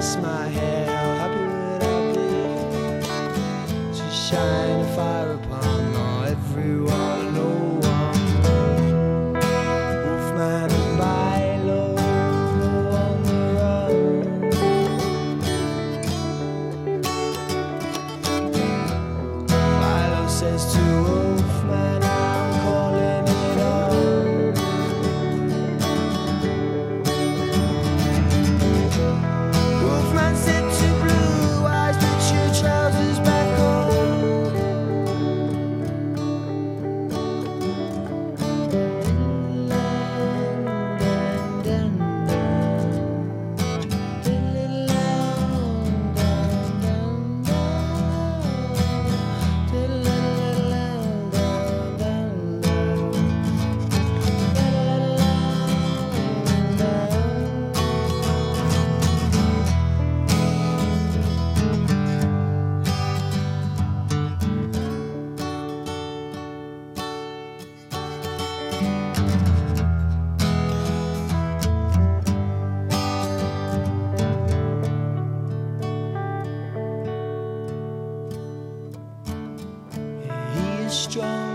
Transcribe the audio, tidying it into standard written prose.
lost my hair, how happy would I be to shine a fire upon all everyone, no one. Wolfman and Milo on the run. Milo says to Wolfman, I'm calling it on. Wolfman said to Blue Eyes, put your trousers back on. Strong